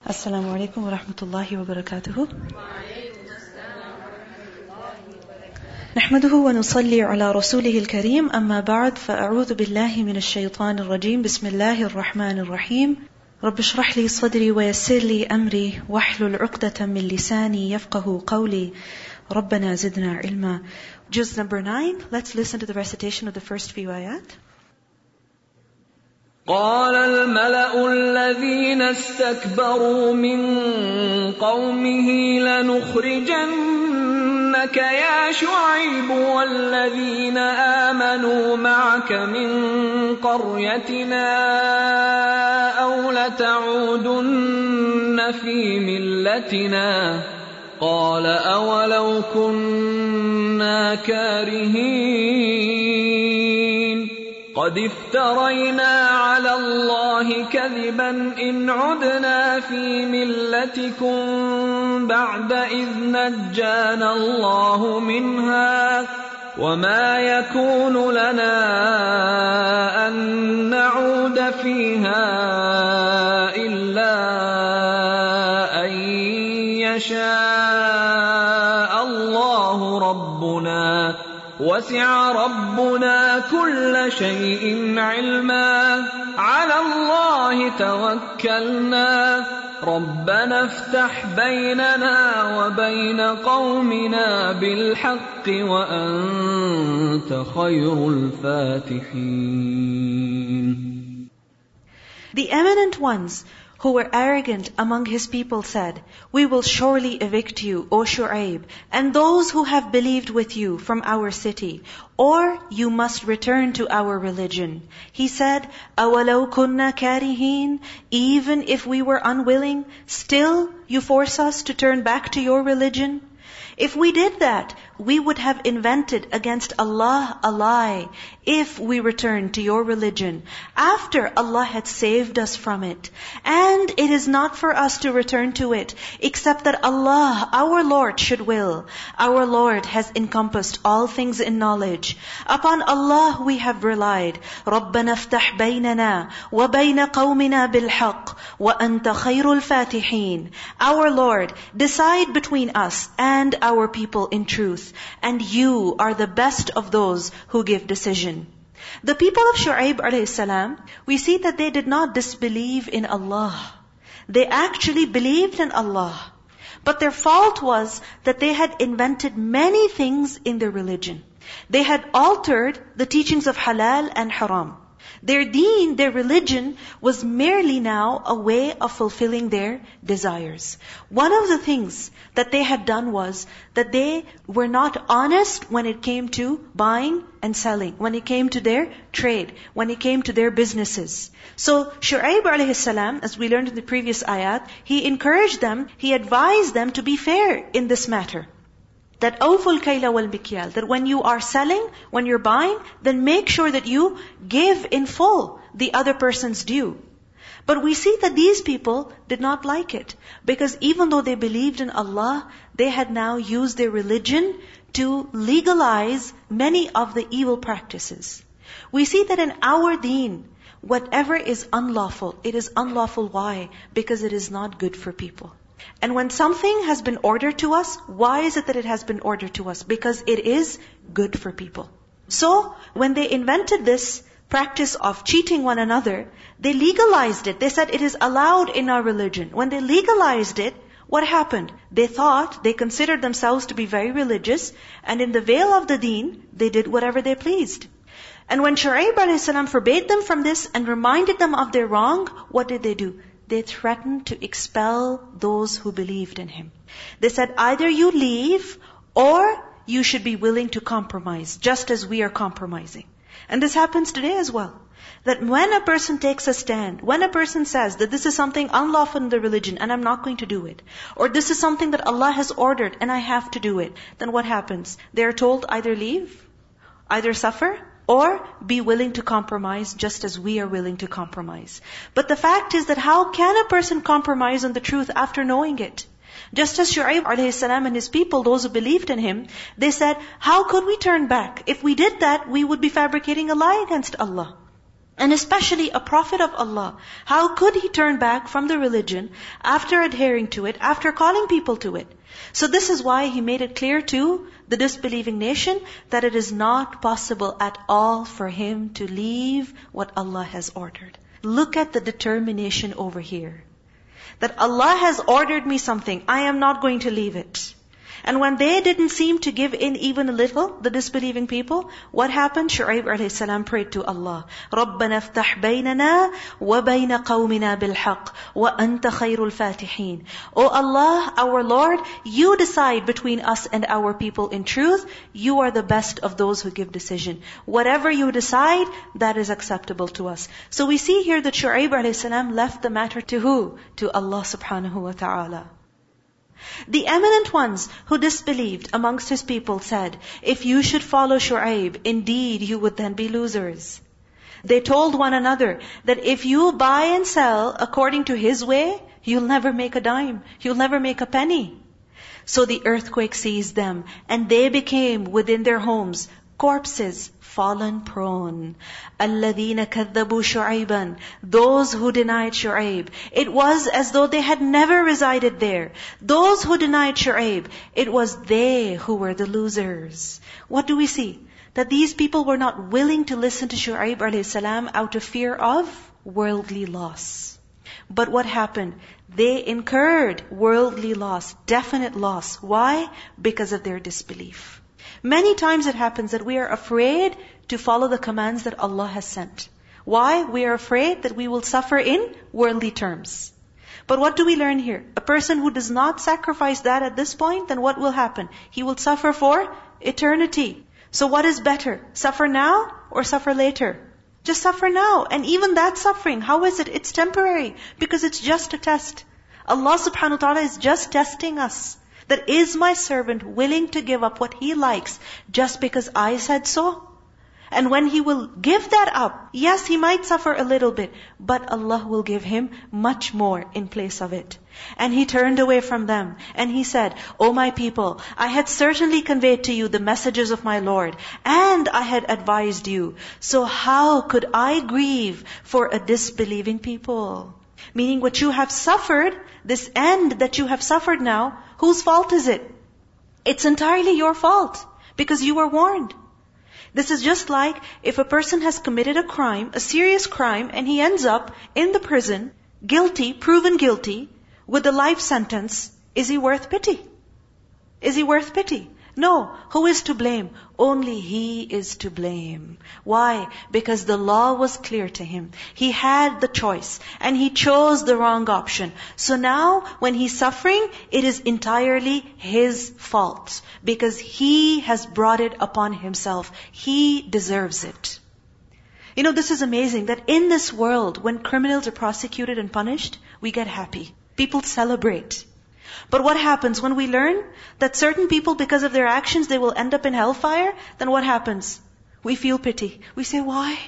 Assalamu alaikum wa rahmatullahi wa barakatuhu. نحمده ونصلي على رسوله الكريم أما بعد فأعوذ بالله من الشيطان الرجيم بسم الله الرحمن الرحيم رب اشرح لي صدري ويسر لي أمري واحلل عقدة من لساني يفقه قولي ربنا زدنا علما. Juz number 9. Let's listen to the recitation of the first few ayat. قال الملأ الذين استكبروا من قومه لنخرجنك يا شعيب والذين آمنوا معك من قريتنا أو لتعودن في ملتنا قال أولو كنا كارهين قد افترينا على الله كذبا إن عدنا في ملتكم بعد إذ نجانا الله منها وما يكون لنا أن نعود فيها إلا أن يشاء الله ربنا وسع ربنا كل شيء علما على الله توكلنا ربنا افتح بيننا وبين قومنا بالحق وأنت خير الفاتحين. The eminent ones who were arrogant among his people said, "We will surely evict you, O Shu'aib, and those who have believed with you from our city, or you must return to our religion." He said, "Awalau kunna karihin," even if we were unwilling, still you force us to turn back to your religion? If we did that, we would have invented against Allah a lie if we returned to your religion after Allah had saved us from it. And it is not for us to return to it, except that Allah, our Lord, should will. Our Lord has encompassed all things in knowledge. Upon Allah we have relied. رَبَّنَا افْتَحْ بَيْنَنَا وَبَيْنَ قَوْمِنَا بِالْحَقِّ وَأَنْتَ خَيْرُ الْفَاتِحِينَ. Our Lord, decide between us and our people in truth, and you are the best of those who give decision. The people of Shu'aib alayhi salam, we see that they did not disbelieve in Allah. They actually believed in Allah. But their fault was that they had invented many things in their religion. They had altered the teachings of halal and haram. Their deen, their religion, was merely now a way of fulfilling their desires. One of the things that they had done was that they were not honest when it came to buying and selling, when it came to their trade, when it came to their businesses. So Shu'aib alayhi salam, as we learned in the previous ayat, he encouraged them, he advised them to be fair in this matter. That awful kayla wal mikyal, that when you are selling, when you're buying, then make sure that you give in full the other person's due. But we see that these people did not like it, because even though they believed in Allah, they had now used their religion to legalize many of the evil practices. We see that in our deen, whatever is unlawful, it is unlawful. Why? Because it is not good for people. And when something has been ordered to us, why is it that it has been ordered to us? Because it is good for people. So, when they invented this practice of cheating one another, they legalized it. They said it is allowed in our religion. When they legalized it, what happened? They thought, they considered themselves to be very religious, and in the veil of the deen, they did whatever they pleased. And when Shu'aib alayhi salam forbade them from this and reminded them of their wrong, what did they do? They threatened to expel those who believed in him. They said, either you leave or you should be willing to compromise, just as we are compromising. And this happens today as well. That when a person takes a stand, when a person says that this is something unlawful in the religion and I'm not going to do it, or this is something that Allah has ordered and I have to do it, then what happens? They are told either leave, either suffer, or be willing to compromise just as we are willing to compromise. But the fact is that how can a person compromise on the truth after knowing it? Just as Shu'aib alayhi salam and his people, those who believed in him, they said, how could we turn back? If we did that, we would be fabricating a lie against Allah. And especially a prophet of Allah, how could he turn back from the religion after adhering to it, after calling people to it? So this is why he made it clear to the disbelieving nation that it is not possible at all for him to leave what Allah has ordered. Look at the determination over here. That Allah has ordered me something, I am not going to leave it. And when they didn't seem to give in even a little, the disbelieving people, what happened? Shu'aib alayhi salam prayed to Allah, رَبَّنَا افْتَحْ بَيْنَنَا وَبَيْنَ قَوْمِنَا بِالْحَقِّ وَأَنْتَ خَيْرُ الْفَاتِحِينَ. O Allah, our Lord, you decide between us and our people in truth. You are the best of those who give decision. Whatever you decide, that is acceptable to us. So we see here that Shu'aib alayhi salam left the matter to who? To Allah subhanahu wa ta'ala. The eminent ones who disbelieved amongst his people said, if you should follow Shu'aib, indeed you would then be losers. They told one another that if you buy and sell according to his way, you'll never make a dime, you'll never make a penny. So the earthquake seized them, and they became within their homes corpses, fallen prone. الَّذِينَ كَذَّبُوا شُعَيْبًا. Those who denied Shu'aib. It was as though they had never resided there. Those who denied Shu'aib, it was they who were the losers. What do we see? That these people were not willing to listen to Shu'aib alayhi salam out of fear of worldly loss. But what happened? They incurred worldly loss, definite loss. Why? Because of their disbelief. Many times it happens that we are afraid to follow the commands that Allah has sent. Why? We are afraid that we will suffer in worldly terms. But what do we learn here? A person who does not sacrifice that at this point, then what will happen? He will suffer for eternity. So what is better? Suffer now or suffer later? Just suffer now. And even that suffering, how is it? It's temporary because it's just a test. Allah subhanahu wa ta'ala is just testing us. That is my servant willing to give up what he likes just because I said so? And when he will give that up, yes, he might suffer a little bit, but Allah will give him much more in place of it. And he turned away from them and he said, O my people, I had certainly conveyed to you the messages of my Lord and I had advised you. So how could I grieve for a disbelieving people? Meaning what you have suffered, this end that you have suffered now, whose fault is it? It's entirely your fault because you were warned. This is just like if a person has committed a crime, a serious crime, and he ends up in the prison, guilty, proven guilty, with a life sentence. Is he worth pity? Is he worth pity? No. Who is to blame? Only he is to blame. Why? Because the law was clear to him. He had the choice and he chose the wrong option. So now when he's suffering, it is entirely his fault because he has brought it upon himself. He deserves it. You know, this is amazing that in this world, when criminals are prosecuted and punished, we get happy. People celebrate. But what happens when we learn that certain people, because of their actions, they will end up in hellfire? Then what happens? We feel pity. We say, why?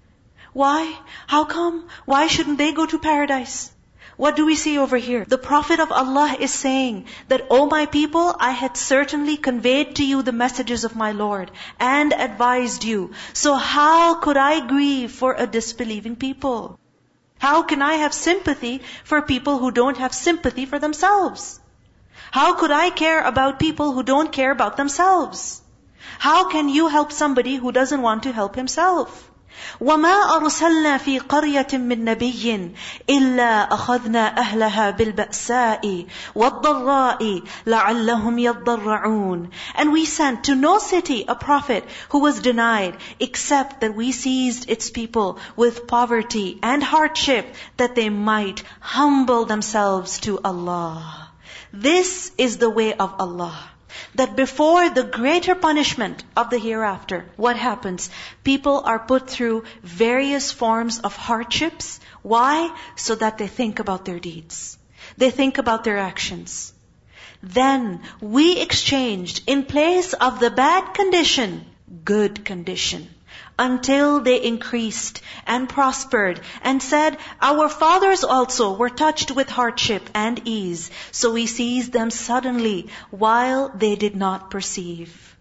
Why? How come? Why shouldn't they go to paradise? What do we see over here? The Prophet of Allah is saying that, O my people, I had certainly conveyed to you the messages of my Lord and advised you. So how could I grieve for a disbelieving people? How can I have sympathy for people who don't have sympathy for themselves? How could I care about people who don't care about themselves? How can you help somebody who doesn't want to help himself? وَمَا أَرْسَلْنَا فِي قَرْيَةٍ مِّن نَبِيٍّ إِلَّا أَخَذْنَا أَهْلَهَا بِالْبَأْسَاءِ وَالضَّرَّاءِ لَعَلَّهُمْ يَضَّرَّعُونَ. And we sent to no city a prophet who was denied, except that we seized its people with poverty and hardship, that they might humble themselves to Allah. This is the way of Allah. That before the greater punishment of the hereafter, what happens? People are put through various forms of hardships. Why? So that they think about their deeds. They think about their actions. Then we exchanged in place of the bad condition, good condition. Until they increased and prospered and said, our fathers also were touched with hardship and ease. So we seized them suddenly while they did not perceive.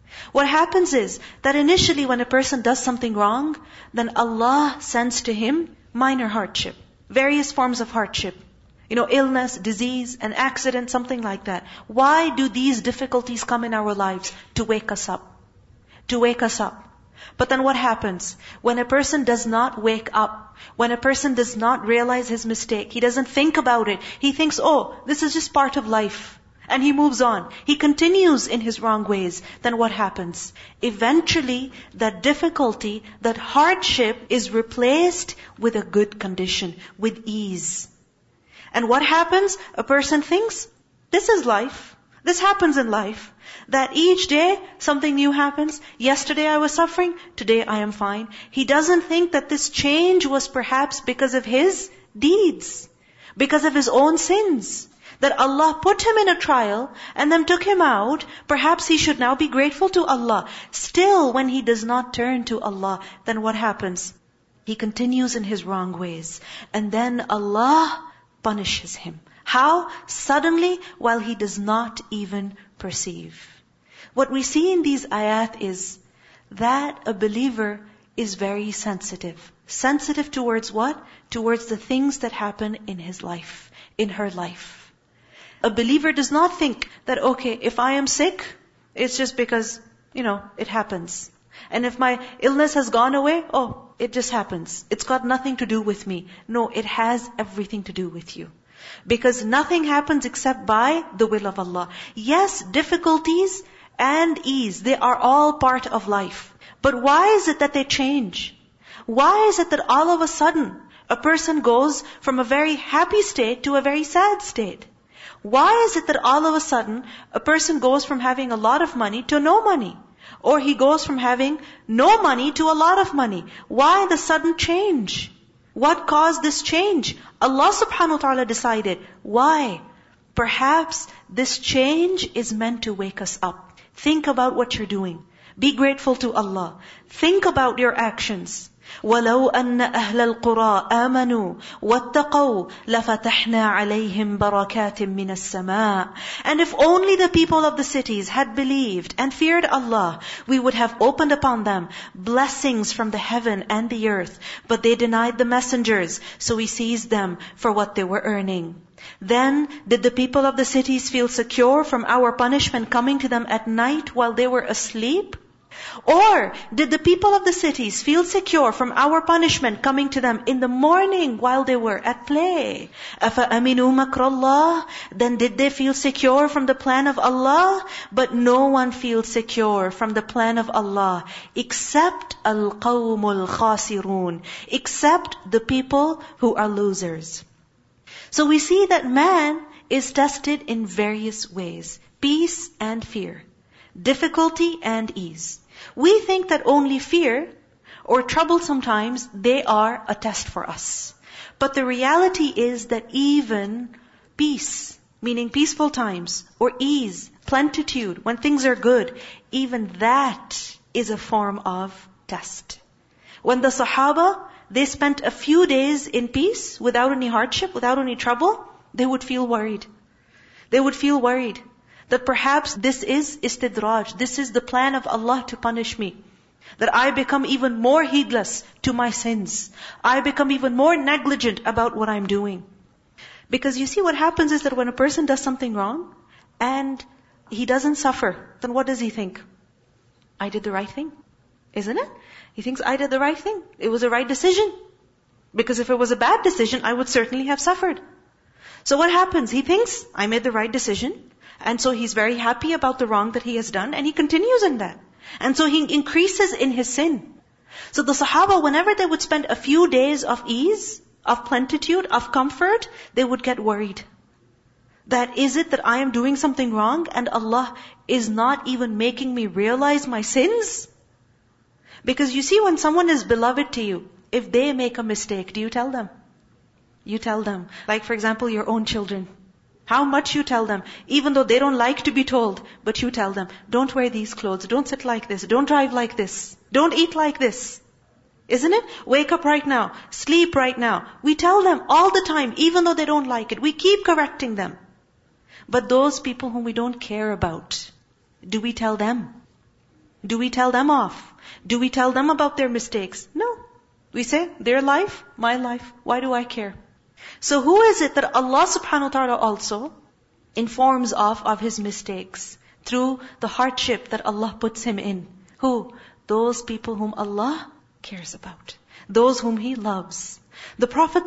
What happens is that initially when a person does something wrong, then Allah sends to him minor hardship, various forms of hardship. Illness, disease, an accident, something like that. Why do these difficulties come in our lives? To wake us up. To wake us up. But then what happens? When a person does not wake up, when a person does not realize his mistake, he doesn't think about it, he thinks, this is just part of life. And he moves on. He continues in his wrong ways. Then what happens? Eventually, that difficulty, that hardship is replaced with a good condition, with ease. And what happens? A person thinks, this is life. This happens in life. That each day, something new happens. Yesterday I was suffering, today I am fine. He doesn't think that this change was perhaps because of his deeds, because of his own sins. That Allah put him in a trial and then took him out. Perhaps he should now be grateful to Allah. Still, when he does not turn to Allah, then what happens? He continues in his wrong ways. And then Allah punishes him. How? Suddenly, while he does not even perceive. What we see in these ayat is that a believer is very sensitive. Sensitive towards what? Towards the things that happen in his life, in her life. A believer does not think that, if I am sick, it's just because, it happens. And if my illness has gone away, it just happens. It's got nothing to do with me. No, it has everything to do with you. Because nothing happens except by the will of Allah. Yes, difficulties and ease, they are all part of life. But why is it that they change? Why is it that all of a sudden, a person goes from a very happy state to a very sad state? Why is it that all of a sudden, a person goes from having a lot of money to no money? Or he goes from having no money to a lot of money? Why the sudden change? What caused this change? Allah subhanahu wa ta'ala decided. Why? Perhaps this change is meant to wake us up. Think about what you're doing. Be grateful to Allah. Think about your actions. وَلَوْ أَنَّ أَهْلَ الْقُرَىٰ آمَنُوا وَاتَّقَوْا لَفَتَحْنَا عَلَيْهِمْ بَرَكَاتٍ مِّنَ السَّمَاءِ. And if only the people of the cities had believed and feared Allah, we would have opened upon them blessings from the heaven and the earth. But they denied the messengers, so we seized them for what they were earning. Then did the people of the cities feel secure from our punishment coming to them at night while they were asleep? Or did the people of the cities feel secure from our punishment coming to them in the morning while they were at play? أَفَأَمِنُوا مَكْرَ اللَّهِ. Then did they feel secure from the plan of Allah? But no one feels secure from the plan of Allah except الْقَوْمُ الْخَاسِرُونَ, except the people who are losers. So we see that man is tested in various ways. Peace and fear. Difficulty and ease. We think that only fear or trouble sometimes, they are a test for us. But the reality is that even peace, meaning peaceful times, or ease, plenitude, when things are good, even that is a form of test. When the Sahaba, they spent a few days in peace, without any hardship, without any trouble, they would feel worried. They would feel worried that perhaps this is istidraj, this is the plan of Allah to punish me. That I become even more heedless to my sins. I become even more negligent about what I'm doing. Because you see what happens is that when a person does something wrong, and he doesn't suffer, then what does he think? I did the right thing. Isn't it? He thinks, I did the right thing. It was the right decision. Because if it was a bad decision, I would certainly have suffered. So what happens? He thinks, I made the right decision. And so he's very happy about the wrong that he has done, and he continues in that. And so he increases in his sin. So the Sahaba, whenever they would spend a few days of ease, of plenitude, of comfort, they would get worried. That is it that I am doing something wrong and Allah is not even making me realize my sins? Because you see, when someone is beloved to you, if they make a mistake, do you tell them? You tell them. Like for example, your own children. How much you tell them, even though they don't like to be told, but you tell them, don't wear these clothes, don't sit like this, don't drive like this, don't eat like this. Isn't it? Wake up right now, sleep right now. We tell them all the time, even though they don't like it. We keep correcting them. But those people whom we don't care about, do we tell them? Do we tell them off? Do we tell them about their mistakes? No. We say, their life, my life. Why do I care? So who is it that Allah subhanahu wa ta'ala also informs of his mistakes through the hardship that Allah puts him in? Who? Those people whom Allah cares about. Those whom He loves. The Prophet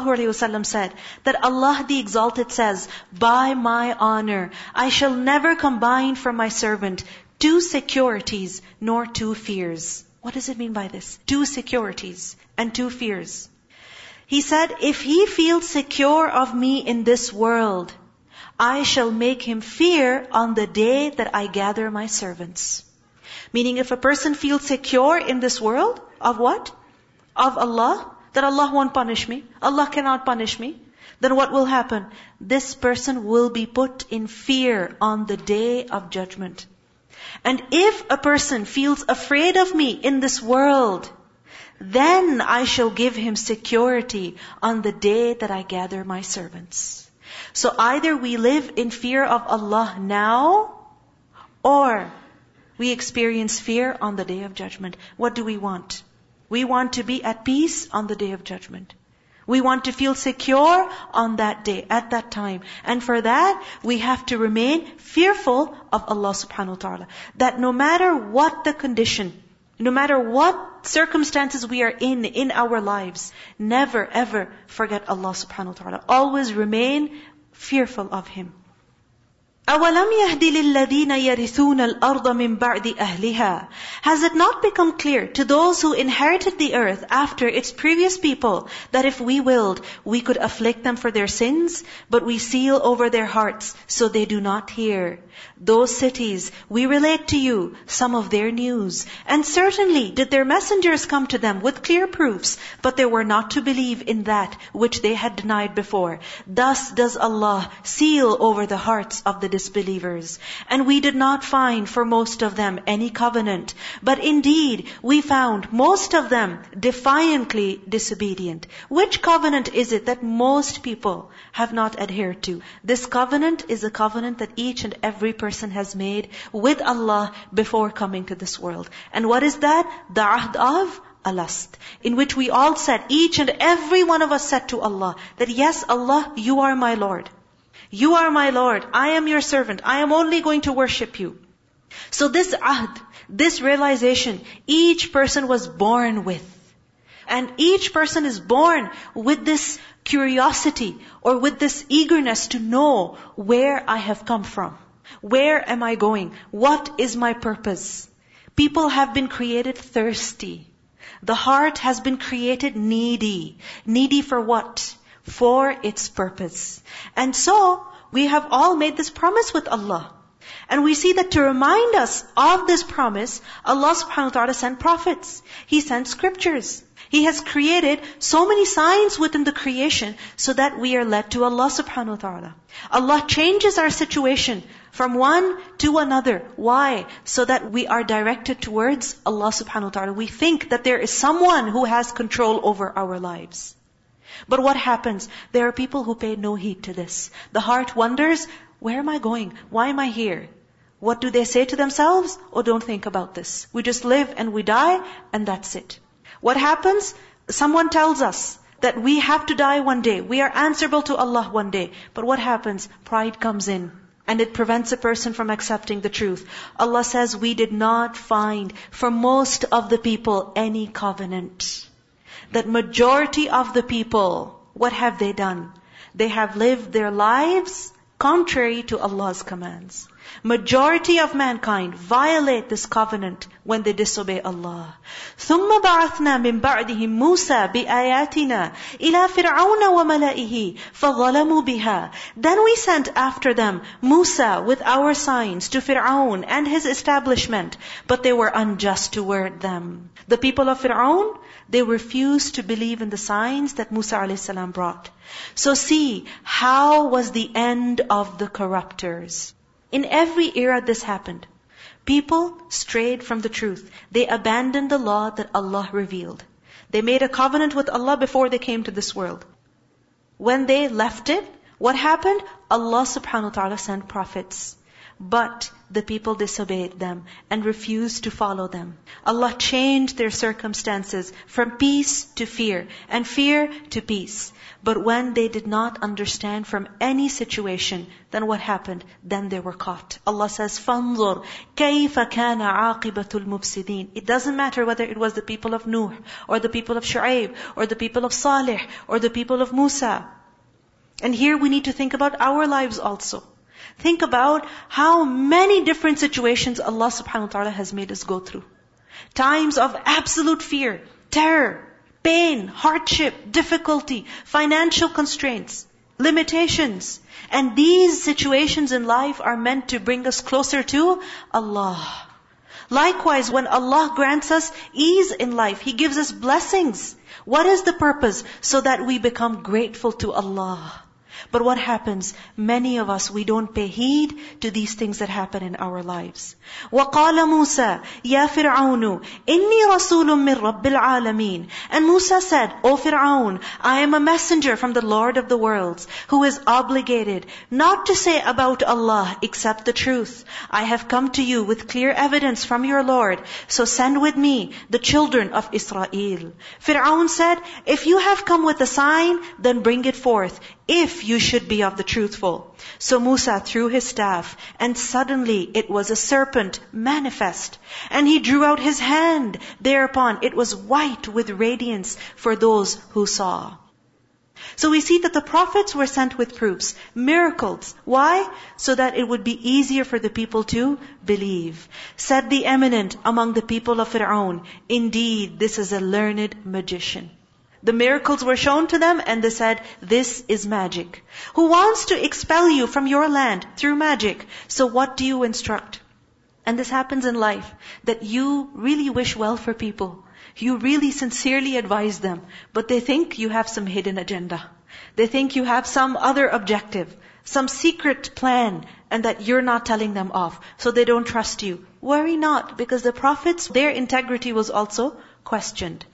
ﷺ said that Allah the Exalted says, by my honor, I shall never combine for my servant 2 securities nor 2 fears. What does it mean by this? 2 securities and 2 fears. He said, if he feels secure of me in this world, I shall make him fear on the day that I gather my servants. Meaning if a person feels secure in this world, of what? Of Allah, that Allah won't punish me, Allah cannot punish me, then what will happen? This person will be put in fear on the day of judgment. And if a person feels afraid of me in this world, then I shall give him security on the day that I gather my servants. So either we live in fear of Allah now, or we experience fear on the day of judgment. What do we want? We want to be at peace on the day of judgment. We want to feel secure on that day, at that time. And for that, we have to remain fearful of Allah subhanahu wa ta'ala. That no matter what the condition, no matter what circumstances we are in our lives, never ever forget Allah subhanahu wa ta'ala. Always remain fearful of Him. أَوَلَمْ يَهْدِ لِلَّذِينَ يَرِثُونَ الْأَرْضَ مِنْ بَعْدِ أَهْلِهَا. Has it not become clear to those who inherited the earth after its previous people that if we willed, we could afflict them for their sins, but we seal over their hearts so they do not hear? Those cities, we relate to you some of their news. And certainly did their messengers come to them with clear proofs, but they were not to believe in that which they had denied before. Thus does Allah seal over the hearts of the disbelievers. And we did not find for most of them any covenant, but indeed we found most of them defiantly disobedient. Which covenant is it that most people have not adhered to? This covenant is a covenant that each and every person has made with Allah before coming to this world. And what is that? The ahd of alast, in which we all said, each and every one of us said to Allah, that yes, Allah, you are my Lord. You are my Lord. I am your servant. I am only going to worship you. So this ahd, this realization, each person was born with. And each person is born with this curiosity or with this eagerness to know where I have come from. Where am I going? What is my purpose? People have been created thirsty. The heart has been created needy. Needy for what? For its purpose. And so, we have all made this promise with Allah. And we see that to remind us of this promise, Allah subhanahu wa ta'ala sent prophets. He sent scriptures. He has created so many signs within the creation so that we are led to Allah subhanahu wa ta'ala. Allah changes our situation from one to another. Why? So that we are directed towards Allah subhanahu wa ta'ala. We think that there is someone who has control over our lives. But what happens? There are people who pay no heed to this. The heart wonders, where am I going? Why am I here? What do they say to themselves? Oh, don't think about this. We just live and we die and that's it. What happens? Someone tells us that we have to die one day. We are answerable to Allah one day. But what happens? Pride comes in and it prevents a person from accepting the truth. Allah says, we did not find for most of the people any covenant. That majority of the people, what have they done? They have lived their lives contrary to Allah's commands. Majority of mankind violate this covenant when they disobey Allah. ثُمَّ بَعَثْنَا مِن بَعْدِهِمْ مُوسَى بِآيَاتِنَا إِلَى فِرْعَوْنَ وَمَلَئِهِ فَظَلَمُوا بِهَا. Then we sent after them Musa with our signs to Fir'aun and his establishment, but they were unjust toward them. The people of Fir'aun, they refused to believe in the signs that Musa a.s. brought. So see, how was the end of the corruptors? In every era this happened. People strayed from the truth. They abandoned the law that Allah revealed. They made a covenant with Allah before they came to this world. When they left it, what happened? Allah subhanahu wa ta'ala sent prophets. But the people disobeyed them and refused to follow them. Allah changed their circumstances from peace to fear and fear to peace. But when they did not understand from any situation, then what happened? Then they were caught. Allah says, فَانظُرْ كَيْفَ كَانَ عَاقِبَةُ الْمُفْسِدِينَ. It doesn't matter whether it was the people of Nuh, or the people of Shu'aib, or the people of Salih, or the people of Musa. And here we need to think about our lives also. Think about how many different situations Allah subhanahu wa ta'ala has made us go through. Times of absolute fear, terror, pain, hardship, difficulty, financial constraints, limitations. And these situations in life are meant to bring us closer to Allah. Likewise, when Allah grants us ease in life, He gives us blessings. What is the purpose? So that we become grateful to Allah. But what happens? Many of us, we don't pay heed to these things that happen in our lives. وَقَالَ مُوسَى يَا فِرْعَوْنُ إِنِّي رَسُولٌ مِّن رَبِّ الْعَالَمِينَ. And Musa said, O Fir'aun, I am a messenger from the Lord of the worlds, who is obligated not to say about Allah except the truth. I have come to you with clear evidence from your Lord, so send with me the children of Israel. Fir'aun said, if you have come with a sign, then bring it forth, if you should be of the truthful. So Musa threw his staff, and suddenly it was a serpent manifest. And he drew out his hand. Thereupon it was white with radiance for those who saw. So we see that the prophets were sent with proofs, miracles. Why? So that it would be easier for the people to believe. Said the eminent among the people of Fir'aun, indeed, this is a learned magician. The miracles were shown to them and they said, this is magic. Who wants to expel you from your land through magic? So what do you instruct? And this happens in life, that you really wish well for people. You really sincerely advise them, but they think you have some hidden agenda. They think you have some other objective, some secret plan, and that you're not telling them of. So they don't trust you. Worry not, because the prophets, their integrity was also questioned.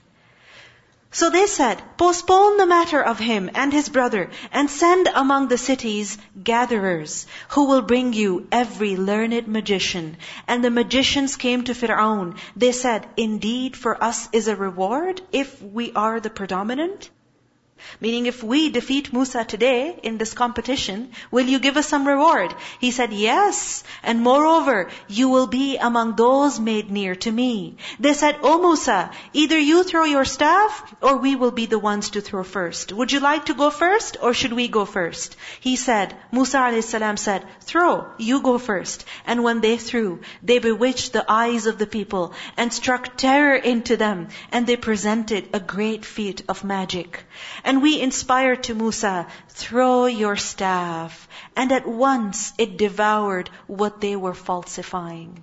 So they said, postpone the matter of him and his brother, and send among the cities gatherers, who will bring you every learned magician. And the magicians came to Fir'aun. They said, indeed for us is a reward if we are the predominant. Meaning, if we defeat Musa today in this competition, will you give us some reward? He said, yes. And moreover, you will be among those made near to me. They said, O Musa, either you throw your staff, or we will be the ones to throw first. Would you like to go first, or should we go first? He said, Musa a.s. said, throw, you go first. And when they threw, they bewitched the eyes of the people, and struck terror into them, and they presented a great feat of magic. And we inspired to Musa, throw your staff. And at once it devoured what they were falsifying.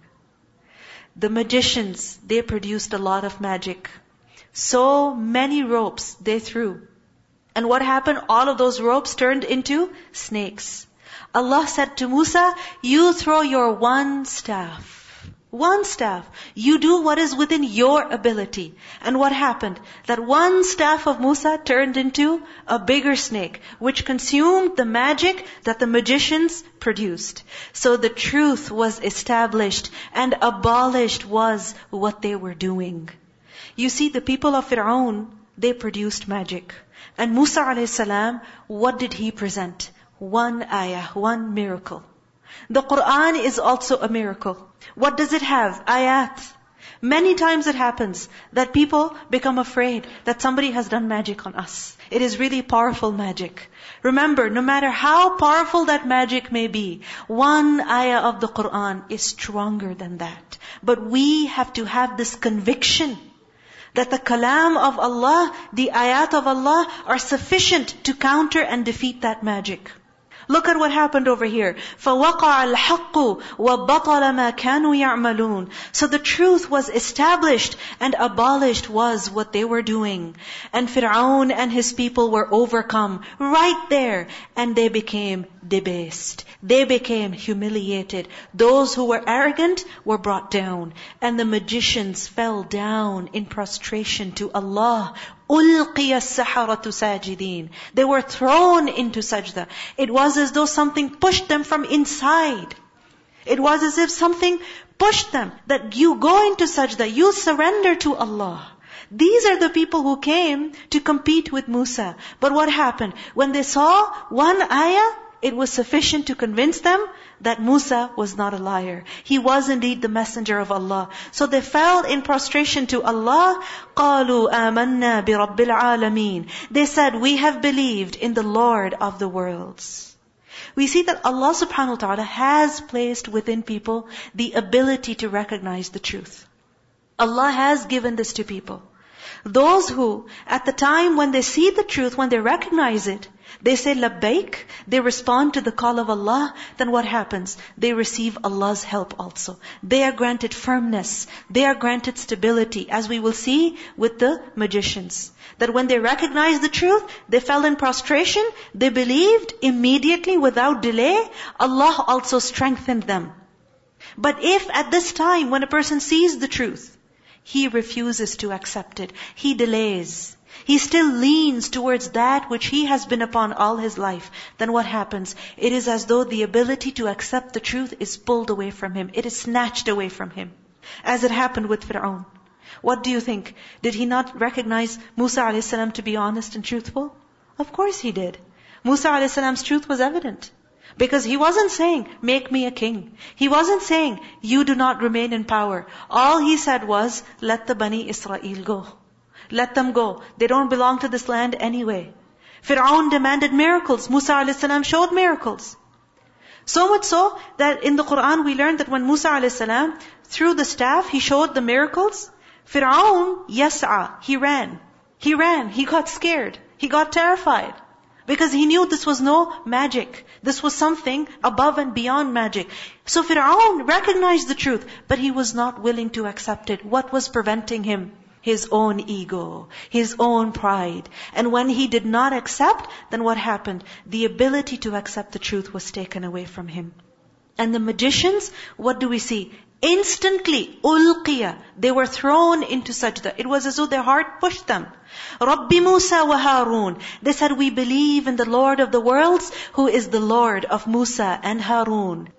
The magicians, they produced a lot of magic. So many ropes they threw. And what happened? All of those ropes turned into snakes. Allah said to Musa, you throw your one staff. One staff. You do what is within your ability. And what happened? That one staff of Musa turned into a bigger snake, which consumed the magic that the magicians produced. So the truth was established, and abolished was what they were doing. You see, the people of Fir'aun, they produced magic. And Musa a.s., what did he present? One ayah, one miracle. The Qur'an is also a miracle. What does it have? Ayat. Many times it happens that people become afraid that somebody has done magic on us. It is really powerful magic. Remember, no matter how powerful that magic may be, one ayah of the Qur'an is stronger than that. But we have to have this conviction that the kalam of Allah, the ayat of Allah, are sufficient to counter and defeat that magic. Look at what happened over here. فَوَقَعَ الْحَقُّ وَبَطَلَ مَا كَانُوا يَعْمَلُونَ. So the truth was established, and abolished was what they were doing. And Fir'aun and his people were overcome right there, and they became debased. They became humiliated. Those who were arrogant were brought down, and the magicians fell down in prostration to Allah. أُلْقِيَ السَّحَرَةُ سَاجِدِينَ. They were thrown into sajda. It was as though something pushed them from inside. It was as if something pushed them, that you go into sajda, you surrender to Allah. These are the people who came to compete with Musa. But what happened? When they saw one ayah, it was sufficient to convince them that Musa was not a liar. He was indeed the messenger of Allah. So they fell in prostration to Allah. قَالُوا آمَنَّا بِرَبِّ الْعَالَمِينَ. They said, we have believed in the Lord of the worlds. We see that Allah subhanahu wa ta'ala has placed within people the ability to recognize the truth. Allah has given this to people. Those who, at the time when they see the truth, when they recognize it, they say labbaik, they respond to the call of Allah, then what happens? They receive Allah's help also. They are granted firmness. They are granted stability, as we will see with the magicians. That when they recognized the truth, they fell in prostration, they believed immediately without delay, Allah also strengthened them. But if at this time, when a person sees the truth, he refuses to accept it, he delays, he still leans towards that which he has been upon all his life, then what happens? It is as though the ability to accept the truth is pulled away from him. It is snatched away from him. As it happened with Fir'aun. What do you think? Did he not recognize Musa a.s. to be honest and truthful? Of course he did. Musa a.s. truth was evident. Because he wasn't saying, make me a king. He wasn't saying, you do not remain in power. All he said was, let the Bani Israel go. Let them go. They don't belong to this land anyway. Fir'aun demanded miracles. Musa a.s. showed miracles. So much so that in the Quran we learned that when Musa a.s. threw the staff, he showed the miracles. Fir'aun, yas'a, he ran. He ran. He got scared. He got terrified. Because he knew this was no magic. This was something above and beyond magic. So Fir'aun recognized the truth, but he was not willing to accept it. What was preventing him? His own ego, his own pride. And when he did not accept, then what happened? The ability to accept the truth was taken away from him. And the magicians, what do we see? Instantly, ulqiya, they were thrown into sajda. It was as though their heart pushed them. Rabbi Musa wa Harun. They said, we believe in the Lord of the worlds, who is the Lord of Musa and Harun.